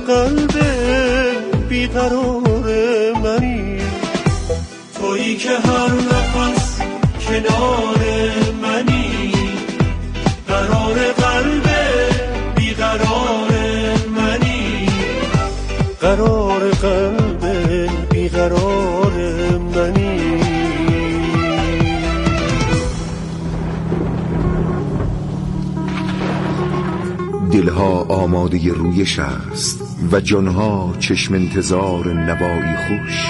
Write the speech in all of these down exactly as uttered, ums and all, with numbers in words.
قلب بیقرار منی، تویی که هر نفس کنار منی، قرار قلب بیقرار منی، قرار قلب بیقرار منی. دلها آماده رویش است و جانها چشم انتظار نوایی خوش.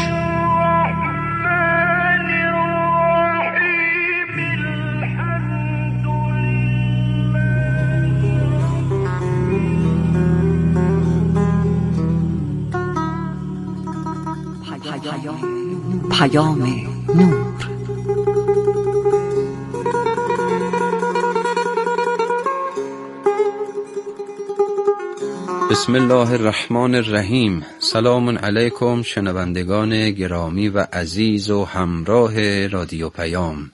پیام نور. بسم الله الرحمن الرحیم. سلام علیکم شنوندگان گرامی و عزیز و همراه رادیو پیام.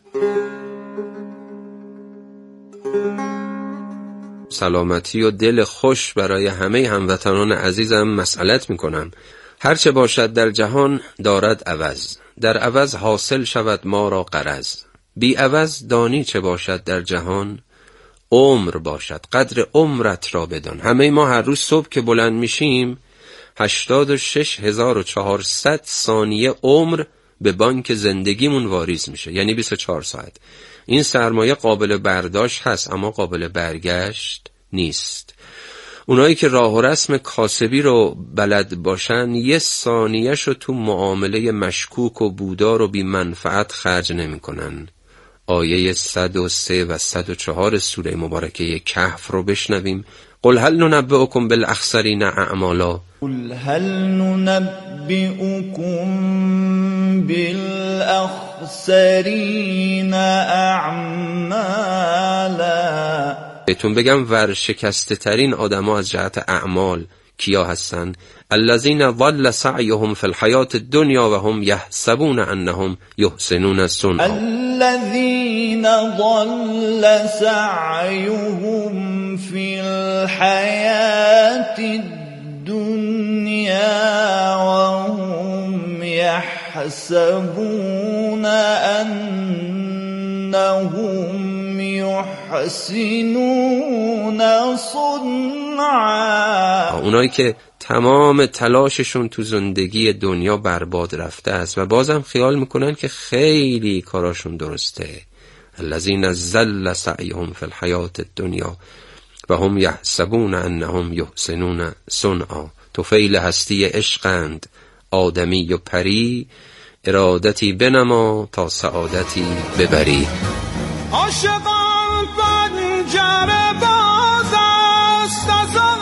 سلامتی و دل خوش برای همه هموطنان عزیزم مسئلت می کنم. هرچه باشد در جهان دارد عوض، در عوض حاصل شود ما را غرض. بی عوض دانی چه باشد در جهان، عمر باشد قدر عمرت را بدان. همه ما هر روز صبح که بلند میشیم هشتاد و شش هزار و چهارصد ثانیه عمر به بانک زندگیمون واریز میشه، یعنی بیست و چهار ساعت. این سرمایه قابل برداشت هست اما قابل برگشت نیست. اونایی که راه و رسم کاسبی رو بلد باشن یه ثانیه‌شو تو معامله مشکوک و بودار و بی منفعت خرج نمی کنن. آیه صد و سه و صد و چهار سوره مبارکه کهف رو بشنویم. قل هل ننبئکم بالاخسرین اعمالا. قل هل ننبئکم بالاخسرین اعمالا. بهتون بگم ورشکسته ترین آدما از جهت اعمال کیا هستن؟ الذین ضل سعیهم فی الحیات الدنیا و هم یحسبون انهم یحسنون صنعا. الذین ضل سعیهم فی الحیات الدنیا و هم یحسبون انهم یحسنون صنعا. اونایی که تمام تلاششون تو زندگی دنیا برباد رفته است و بازم خیال میکنن که خیلی کاراشون درسته. الذین ضل سعیهم فی الحیات الدنیا و هم یحسبون انهم یحسنون صنعا. طفیل هستی عشقند آدمی و پری، ارادتی بنما تا سعادتی ببری. عاشقان پنجره باز است از آن،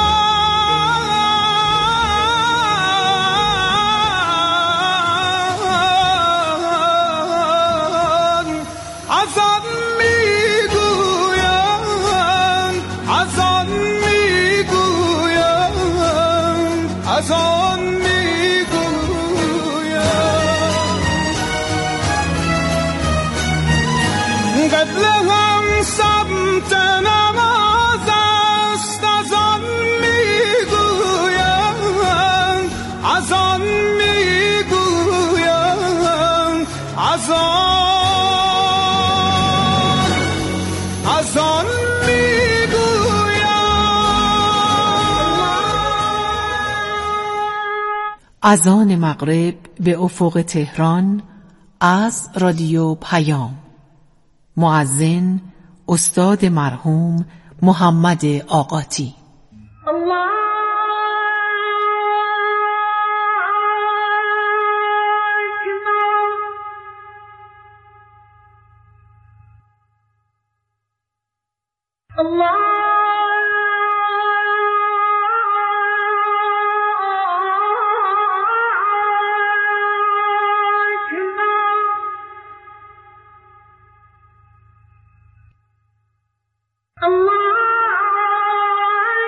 از آن میگویم، از آن میگویم، از آن میگویم. قبله هم سمت نماز است، از آن میگویم، از آن میگویم، از آن، از آن میگویم. اذان مغرب به افق تهران از رادیو پیام. مؤذن استاد مرحوم محمد آقاتی. الله اکبر. الله الله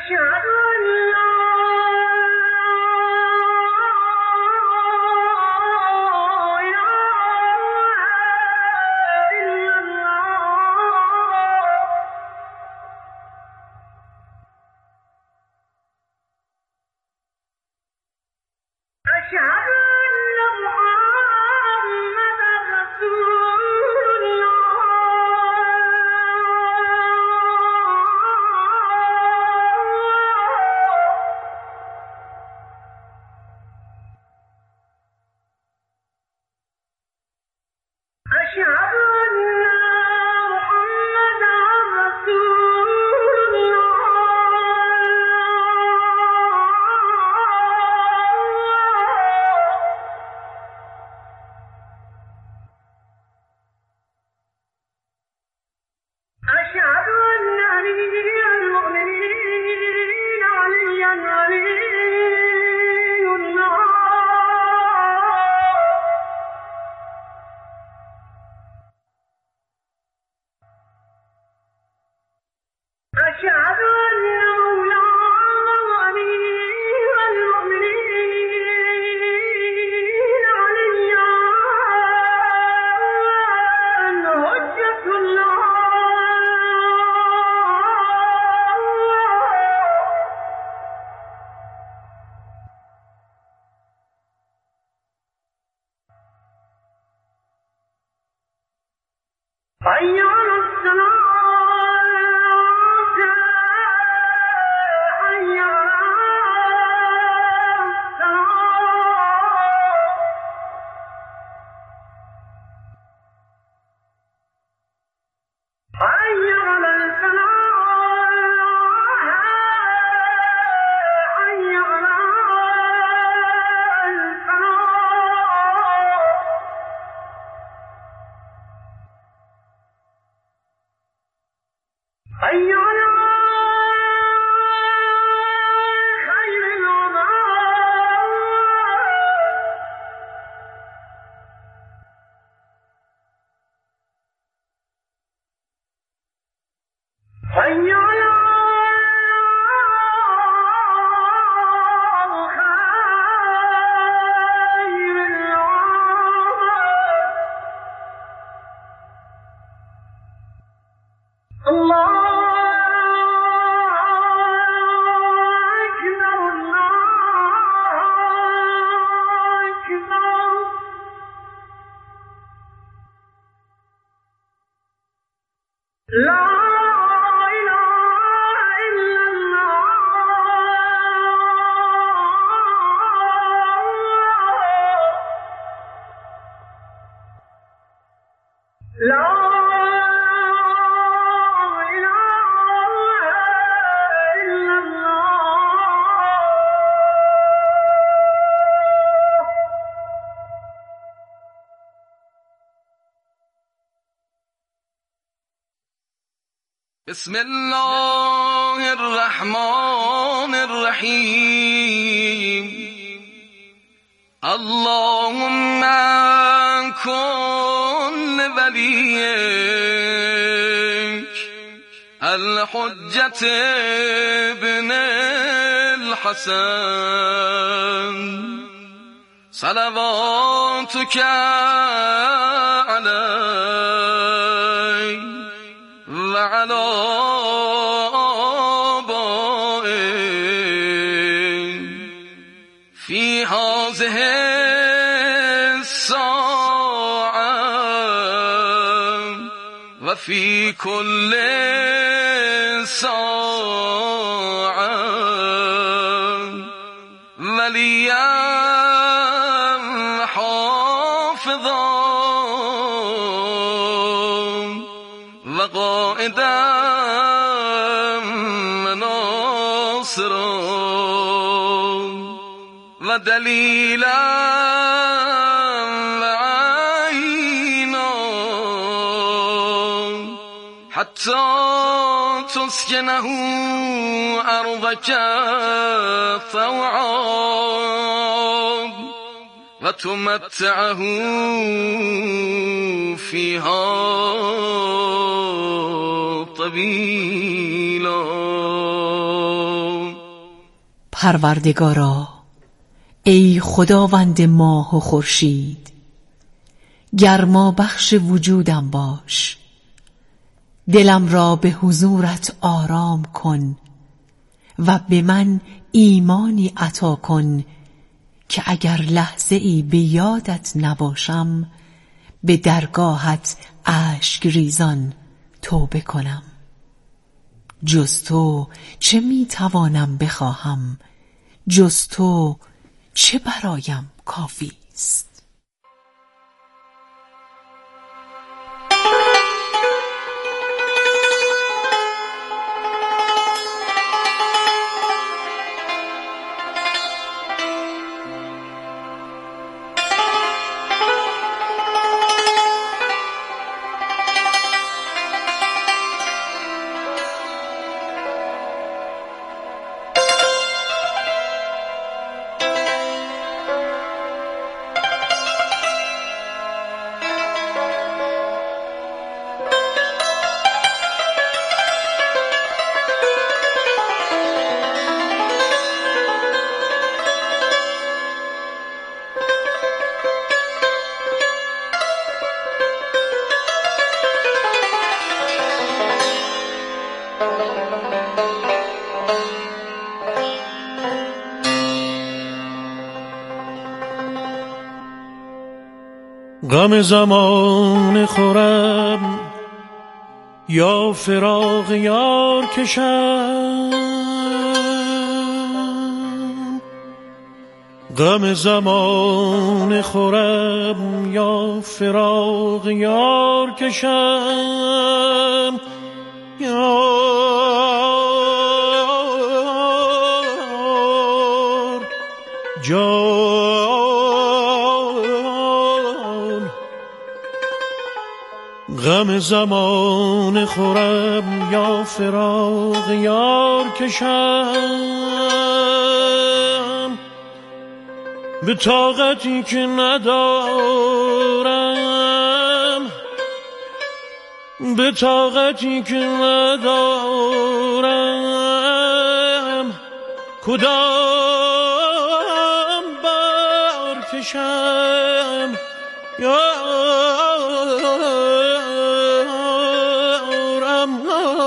بسم الله الرحمن الرحیم اللهم کن ولیک الحجة ابن الحسن صلواتك علیه وعلى آبائه في هذه الساعة وفي كل ساعة وليا حافظا وقائدا وناصرا ودليلا وعينا حتى تسكنه أرضك طوعا وتمتعه فيها طويلا پروردگارا، ای خداوند ماه و خورشید، گرما بخش وجودم باش. دلم را به حضورت آرام کن و به من ایمانی عطا کن که اگر لحظه ای به یادت نباشم به درگاهت اشک ریزان توبه کنم. جز تو چه می توانم بخواهم، جز تو چه برایم کافی است. غم زمان خورم یا فراق یار کشم، غم زمان خورم یا فراق یار کشم، یار جان. غم زمان خورم یا فراق یار کشم، به طاقتی که ندارم، به طاقتی که ندارم کدام بار کشم، یارم.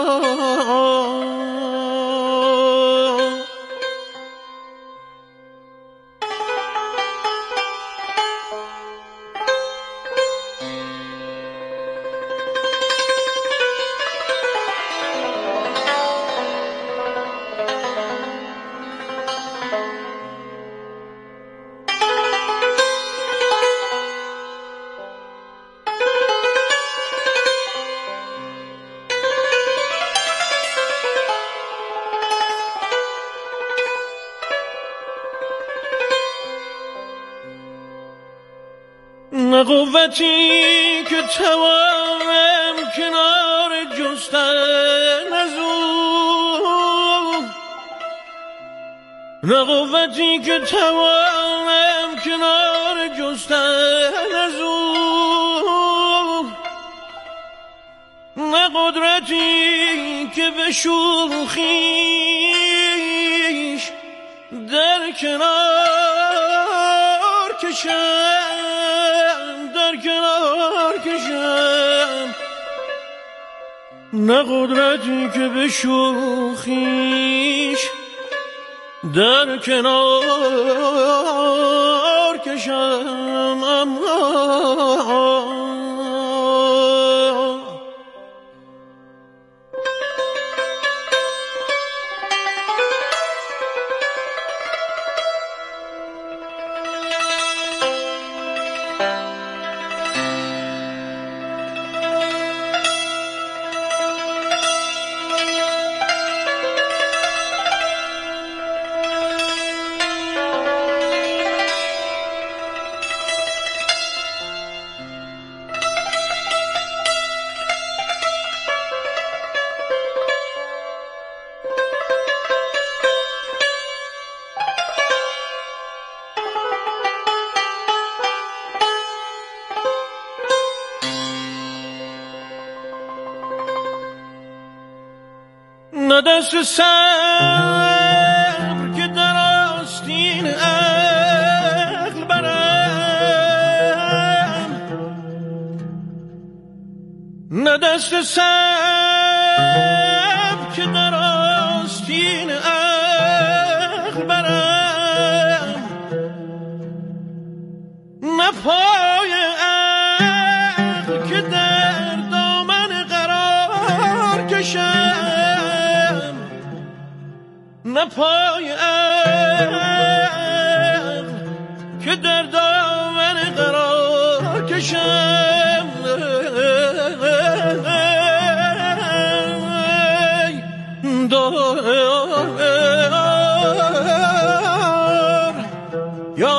نه قوتی که توانم کنار جستن از او، نه قوتی که توانم کنار جستن از او، نه قدرتی که به شوخیش در کنار کشم، در کنار کشم، نه قدرتی که به شوخیش در کنار کشم. اما نه دست صبر که در نه دست سب که در آستین عقل برم، نه پای عقل که در دامن قرار کشم، نه پای عقل که در دامن قرار کشم. دار یا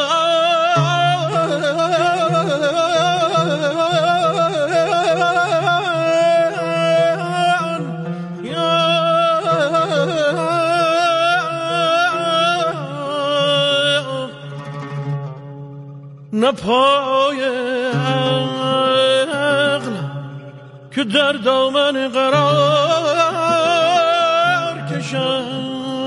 نه پای عقل که در دامن قرار کشم.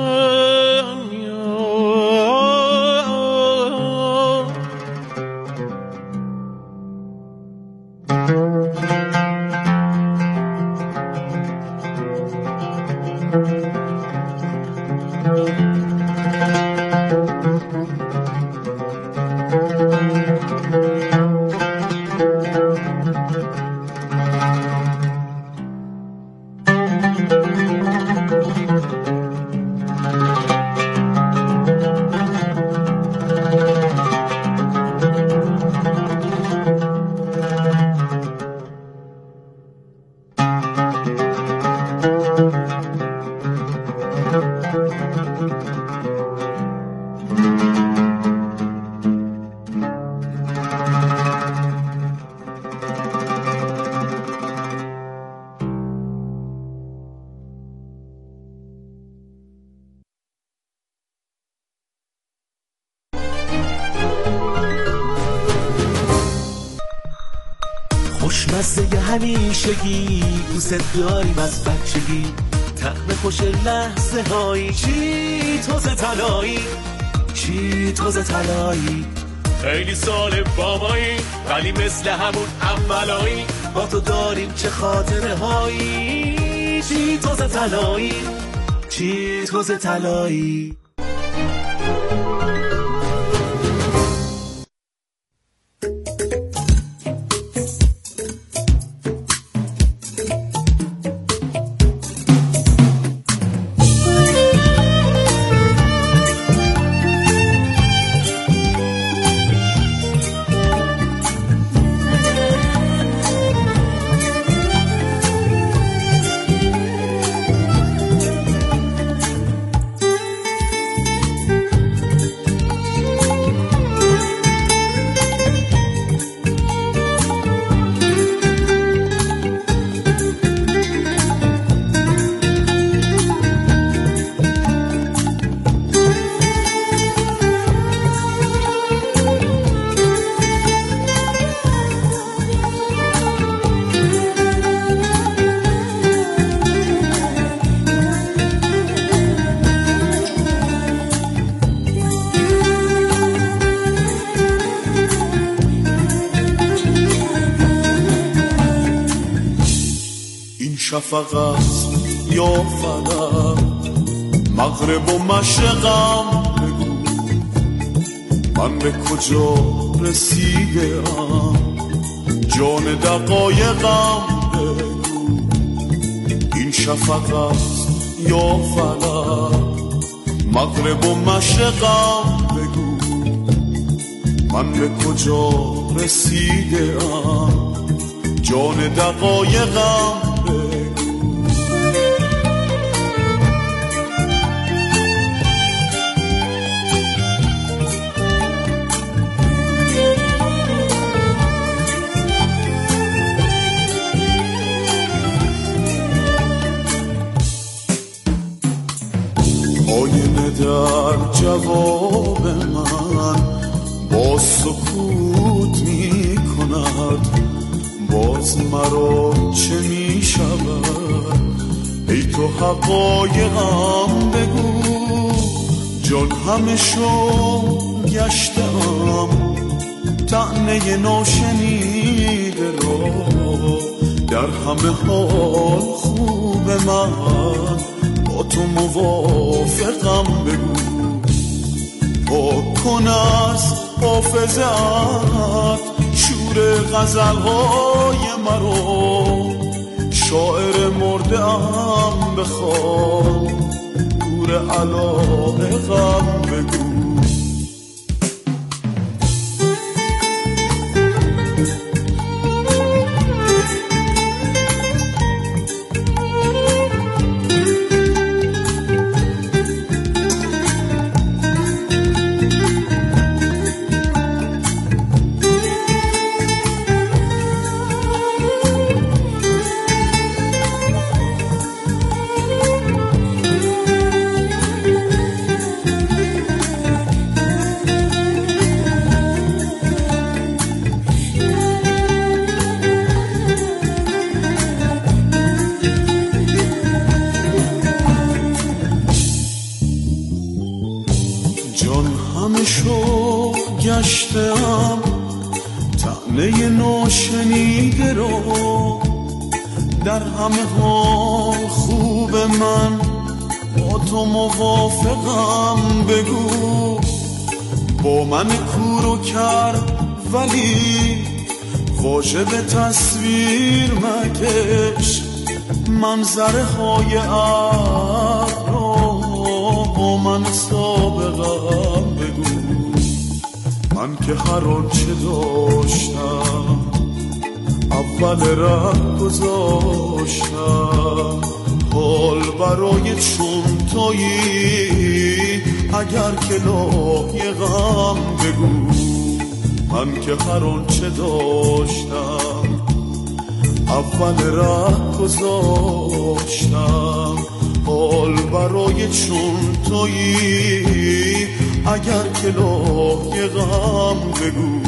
خوشمزه همیشگی دوست داریم از بچگی، طعم خوش لحظه هایی، چی توز طلایی، چی توز طلایی. خیلی سال بابایی ولی مثل همون اولایی، با تو داریم چه خاطره هایی، چی توز طلایی، چی توز طلایی. شفقت یا فلک، مغرب و مشرقم بگو، من به کجا رسیدم، جان دقایقم بگو. این شفقت یا فلک، مغرب و مشرقم بگو، من به کجا رسیدم، جان دقایقم. آینه در جواب من با سکوت می کند، باز مرا چه می شود، ای تو حقایقم بگو. جان همه شو گشتم، طعنه ناشنیده را در همه حال خوب من، با تو موافقم بگو. پاک کن از حافظت شور غزلهای مرا، شاعر مرده‌ام بخواد دور علاقم بگو. گشتم طعنه ناشنیده رو، در همه حال خوب من، با تو موافقم بگو. با من کورو کرد ولی واژه به تصویر مکش، منظره های عقل رو با من سابقم بگو. من که هر آنچه داشتم اول ره گذاشتم، حال برای چون تویی اگر که لایقم بگو. من که هر آنچه داشتم اول ره گذاشتم، حال برای چون تویی اگر که لایقم بگو.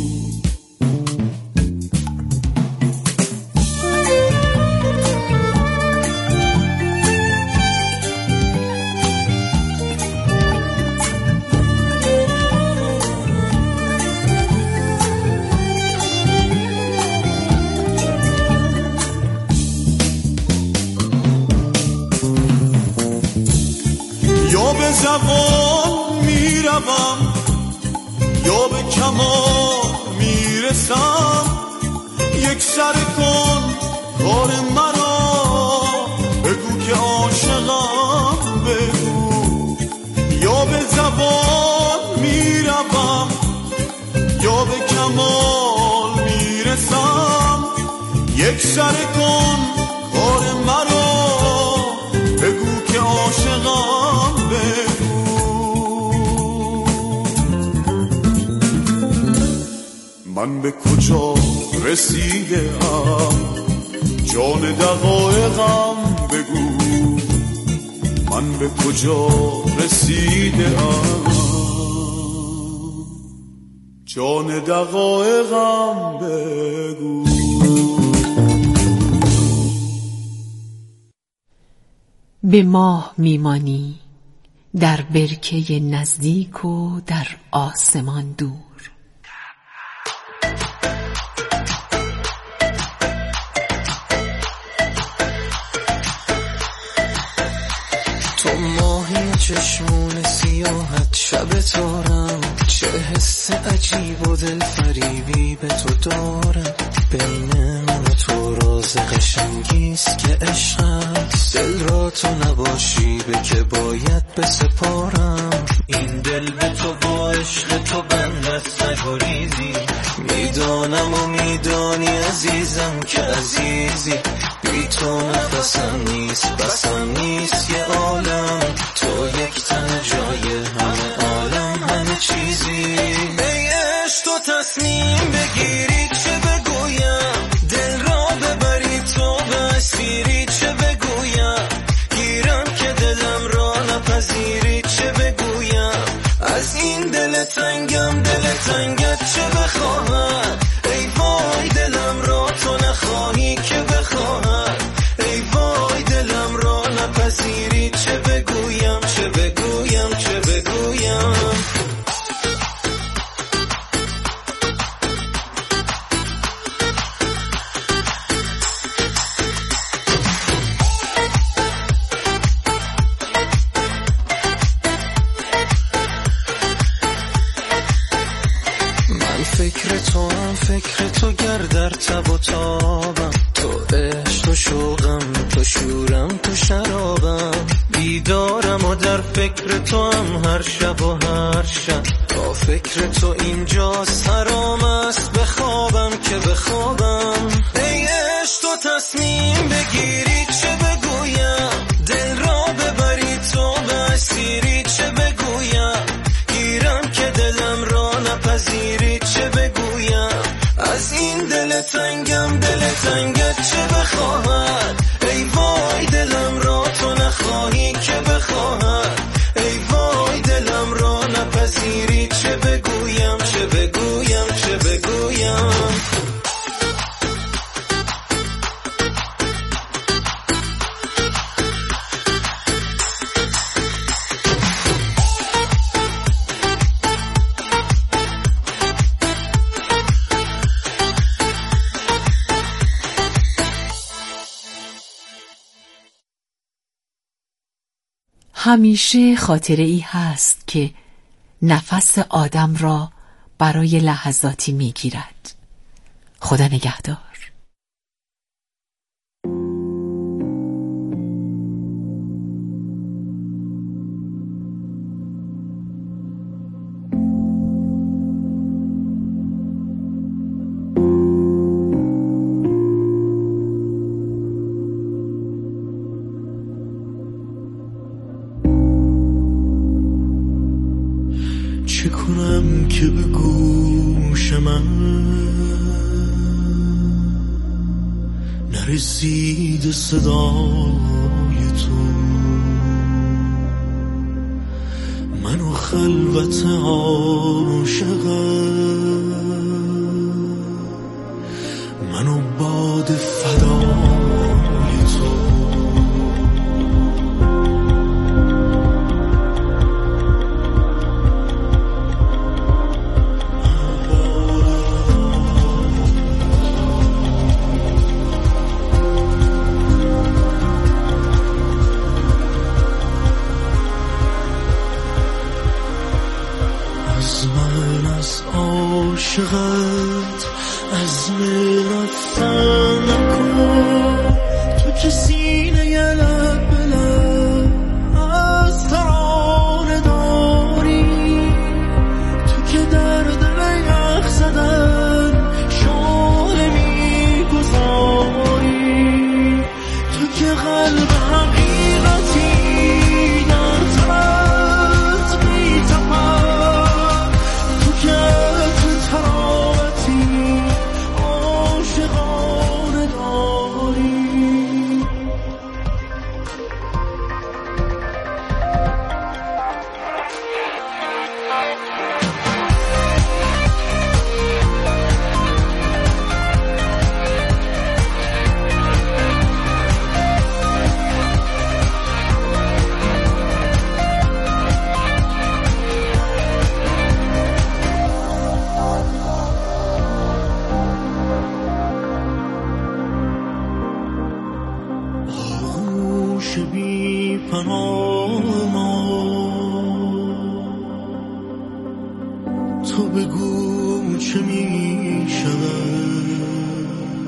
یا به زبان میروم یا به کمال میرسم، یک سر کن کار مرا، بگو که عاشقم بگو. یا به زبان میروم یا به کمال میرسم، یک سر کن کار مرا، بگو که عاشقم بگو. من به کجا رسیدم جان دقایقم بگو. من به کجا رسیدم جان دقایقم بگو. به ماه میمانی در برکه نزدیک و در آسمان دور. تو ماهی چشمون سیاحت شب تارم، چه حس عجیب و دل فریبی به تو دارم. بین من و تو راز قشنگیست که عشق است، دل را تو نباشی به که باید بسپارم. این دل به تو با عشق تو بندست نگریزی، میدانم و میدانی عزیزم که عزیزی. بی تو نفسم نیست بسم نیست یه عالم، تو یک تن جای همه عالم همه چیزی. بیش تو تصمیم بگیری چه بگویم، دل را ببری تو به اسیری چه بگویم. گیرم که دلم را نپذیری چه بگویم، از این دل تنگم دل تنگت چه بخواهم. ای وای دلم را تو نخواهی که بخواهم، ای وای دلم را نپذیری چه بگویم چه بگویم چه بگویم. میکنم و در فکر تو هم هر شب و هر شب. تا فکر تو اینجا سرام است بخوابم که بخوابم. ای عشق تو تصمیم بگیری چه بگویم، دل را ببری تو به اسیری چه بگویم. گیرم که دلم را نپذیری چه بگویم. از این دل تنگم دل تنگت چه بخواهد. ای وای دلم را تو نخواهی که بخواهد. ای وای دلم را نپذیری چه بگویم چه بگویم چه بگویم. همیشه خاطره ای هست که نفس آدم را برای لحظاتی میگیرد. خدا نگهدار. چه کنم که به گوش من نرسید صدای تو. منو خلوت عاشقم، منو باد فدای تو. از من از عاشقت عزم رفتن نکن. تو که سینه ی لب به لب از ترانه داری. تو که در دل یخ زدن شانه میگذاری. تو که قلب حقیقتی در تنت میتپد. تو که تو تراوتی عاشقانه داری. آغوش بی پناه ما تو بگو چه می شود.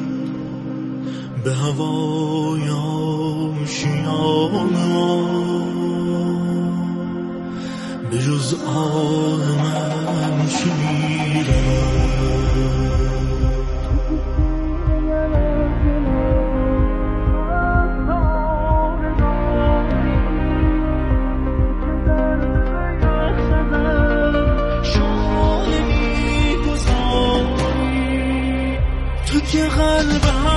به هوای آشیان ما به جز آن من چه می رود. تو که قلب